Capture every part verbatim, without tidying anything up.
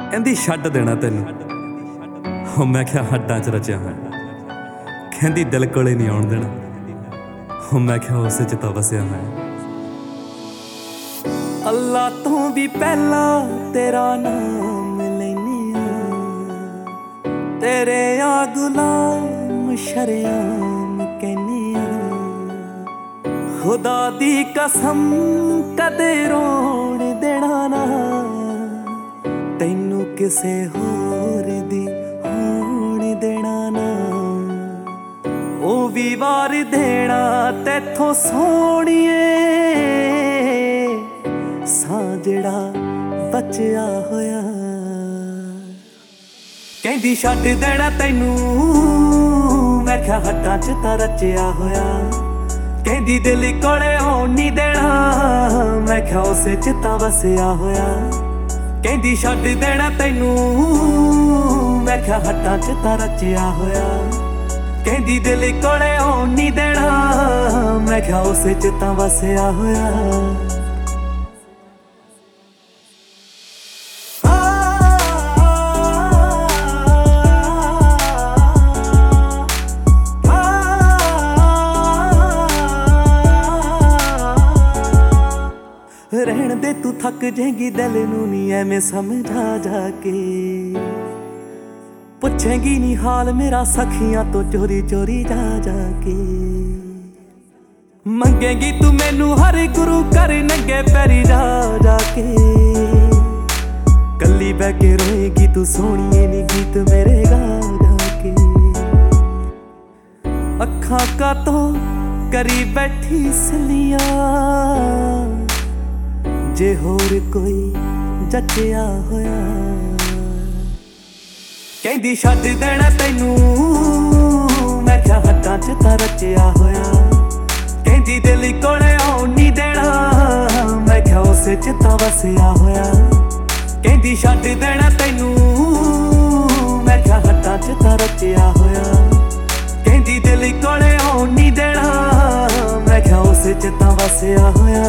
ਕਹਿੰਦੀ ਛੱਡ ਦੇਣਾ ਤੈਨੂੰ। ਹੋ ਮੈਂ ਕਿਹਾ ਹੱਡਾਂ 'ਚ ਰਚਿਆ ਹੋਇਆ। ਕਹਿੰਦੀ ਦਿਲ ਕੋਲੇ ਨਹੀਂ ਆਉਣ ਦੇਣਾ। ਹੋ ਮੈਂ ਕਿਹਾ ਉਸੇ 'ਚ ਤਾਂ ਵਸਿਆ ਹੋਇਆ। ਅੱਲਾ ਤੋਂ ਵੀ ਪਹਿਲਾਂ ਤੇਰਾ ਨਾਮ ਲੈਨੇ ਆ, ਤੇਰੇ ਆ ਗੁਲਾਮ ਸ਼ਰੇਆਮ ਕਹਿੰਨੇ ਆ। ਖੁਦਾ ਦੀ ਕਸਮ ਕਦੇ ਰੋਣ ਦੇਣਾ ਨਾ, ਤੈਨੂੰ ਕਿਸੇ ਹੋਰ ਦੀ ਹੋਣ ਦੇਣਾ ਨਾ। ਉਹ ਵੀ ਵਾਰ ਦੇਣਾ ਤੈਥੋਂ ਸੋਹਣੀਏ, ਸਾਂ ਜਿਹੜਾ ਬਚਿਆ ਹੋਇਆ। ਕਹਿੰਦੀ ਛੱਡ ਦੇਣਾ ਤੈਨੂੰ, ਮੈਂ ਕਿਹਾ ਹੱਡਾਂ 'ਚ ਤਾਂ ਰਚਿਆ ਹੋਇਆ। ਕਹਿੰਦੀ ਦਿਲ ਕੋਲੇ ਆਉਣ ਨਹੀਂ ਦੇਣਾ, ਮੈਂ ਕਿਹਾ ਉਸੇ 'ਚ ਤਾਂ ਵਸਿਆ ਹੋਇਆ। ਕਹਿੰਦੀ ਛੱਡ ਦੇਣਾ ਤੈਨੂੰ, ਮੈਂ ਕਿਹਾ ਹੱਡਾਂ 'ਚ ਤਾਂ ਰਚਿਆ ਹੋਇਆ। ਕਹਿੰਦੀ ਦਿਲ ਕੋਲੇ ਆਉਣ ਨਹੀਂ ਦੇਣਾ, ਮੈਂ ਕਿਹਾ ਉਸੇ 'ਚ ਤਾਂ ਵਸਿਆ ਹੋਇਆ। ਰਹਿਣ ਦੇ ਤੂੰ ਥੱਕ ਜਾਏਗੀ, ਦਿਲ ਨੂੰ ਨੀ ਐਵੇਂ ਸਮਝਾ ਜਾ ਕੇ। ਪੁੱਛੇਗੀ ਨੀ ਹਾਲ ਮੇਰਾ ਸਖੀਆਂ ਤੋਂ ਚੋਰੀ ਚੋਰੀ ਜਾ ਜਾ ਕੇ। ਮੰਗੇਗੀ ਤੂੰ ਮੈਨੂੰ ਹਰ ਗੁਰੂ ਘਰ ਨੰਗੇ ਪੈਰੀ ਜਾ ਜਾ ਕੇ। ਕੱਲੀ ਬਹਿ ਕੇ ਰੋਏਗੀ ਤੂੰ ਸੋਹਣੀਏ ਨੀ ਗੀਤ ਮੇਰੇ ਗਾ ਗਾ ਕੇ। ਅੱਖਾਂ ਕਾਤੋਂ ਕਰੀ ਬੈਠੀ ਸਲੀਆਂ, ਜੇ ਹੋਰ ਕੋਈ ਜੱਚਿਆ ਹੋਇਆ। ਕਹਿੰਦੀ ਛੱਡ ਦੇਣਾ ਤੈਨੂੰ, ਮੈਂ ਕਿਹਾ ਹੱਡਾਂ 'ਚ ਤਾਂ ਰਚਿਆ ਹੋਇਆ। ਕਹਿੰਦੀ ਦਿਲ ਕੋਲੇ ਆਉਣ ਨਹੀਂ ਦੇਣਾ, ਮੈਂ ਕਿਹਾ ਉਸੇ 'ਚ ਤਾਂ ਵਸਿਆ ਹੋਇਆ। ਕਹਿੰਦੀ ਛੱਡ ਦੇਣਾ ਤੈਨੂੰ, ਮੈਂ ਕਿਹਾ ਹੱਡਾਂ 'ਚ ਤਾਂ ਰਚਿਆ ਹੋਇਆ। ਕਹਿੰਦੀ ਦਿਲ ਕੋਲੇ ਆਉਣ ਨਹੀਂ ਦੇਣਾ, ਮੈਂ ਕਿਹਾ ਉਸੇ 'ਚ ਤਾਂ ਵਸਿਆ ਹੋਇਆ।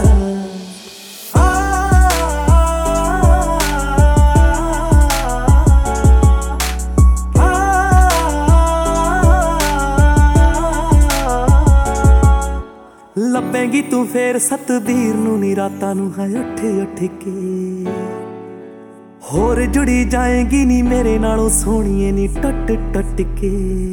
ਲੱਭੇਂਗੀ ਤੂੰ ਫੇਰ ਸਤਬੀਰ ਨੂੰ ਨੀ ਰਾਤਾਂ ਨੂੰ ਹੈ ਉੱਠ ਉੱਠ ਕੇ। ਹੋਰ ਜੁੜੀ ਜਾਏਗੀ ਨੀ ਮੇਰੇ ਨਾਲੋਂ ਸੋਹਣੀਏ ਨੀ ਟੁੱਟ ਟੁੱਟ ਕੇ।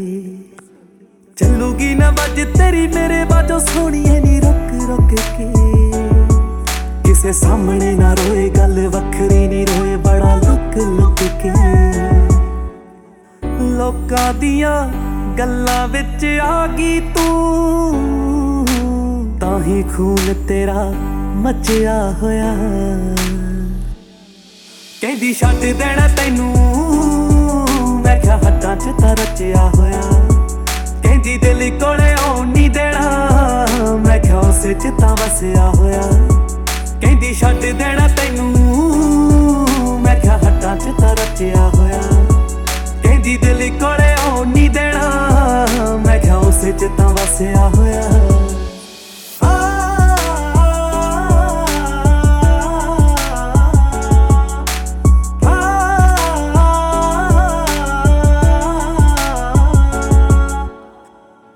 ਚੱਲੂਗੀ ਨਾ ਵੱਜ ਤੇਰੀ ਮੇਰੇ ਬਾਝੋਂ ਸੋਹਣੀਏ ਨੀ ਰੁਕ ਰੁਕ ਕੇ। ਕਿਸੇ ਸਾਹਮਣੇ ਨਾ ਰੋਏ ਗੱਲ ਵੱਖਰੀ ਨੀ ਰੋਏ ਬੜਾ ਲੁਕ ਲੁਕ ਕੇ। ਲੋਕਾਂ ਦੀਆਂ ਗੱਲਾਂ ਵਿੱਚ ਆ ਗਈ ਤੂੰ, ਤਾਂ ਹੀ ਖੂਨ ਤੇਰਾ ਮਚਿਆ ਹੋਇਆ। ਕਹਿੰਦੀ ਛੱਡ ਦੇਣਾ ਤੈਨੂੰ, ਮੈਂ ਕਿਹਾ ਹੱਡਾਂ 'ਚ ਤਾਂ ਰਚਿਆ ਹੋਇਆ। ਕਹਿੰਦੀ ਦਿਲ ਕੋਲੇ ਆਉਣ ਨਹੀਂ ਦੇਣਾ, ਮੈਂ ਕਿਹਾ ਉਸੇ 'ਚ ਤਾਂ ਵਸਿਆ ਹੋਇਆ। ਕਹਿੰਦੀ ਛੱਡ ਦੇਣਾ ਤੈਨੂੰ, ਮੈਂ ਕਿਹਾ ਹੱਡਾਂ 'ਚ ਤਾਂ ਰਚਿਆ ਹੋਇਆ। ਕਹਿੰਦੀ ਦਿਲ ਕੋਲੇ ਆਉਣ ਨਹੀਂ ਦੇਣਾ, ਮੈਂ ਕਿਹਾ ਉਸੇ 'ਚ ਤਾਂ ਵਸਿਆ ਹੋਇਆ।